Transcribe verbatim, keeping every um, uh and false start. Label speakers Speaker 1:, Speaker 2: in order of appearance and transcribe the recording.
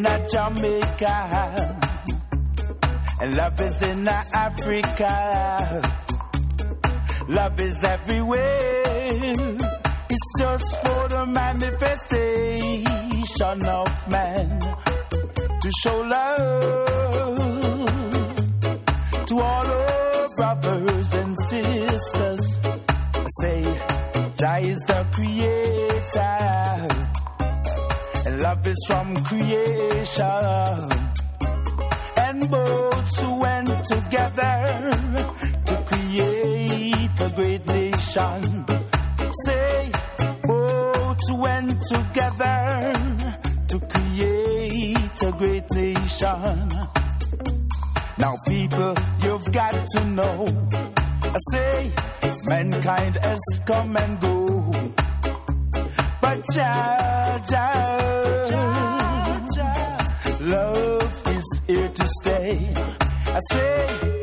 Speaker 1: a Jamaica, and love is in a Africa. Love is everywhere. It's just for the manifestation of man to show love to all our brothers and sisters. Say, Jah is the creator, and love is from creation. And both went together to create a great nation. Say, both went together to create a great nation. Now people, you've got to know, I say, mankind has come and go, but Jah, Jah, Jah, love is here to stay. I say,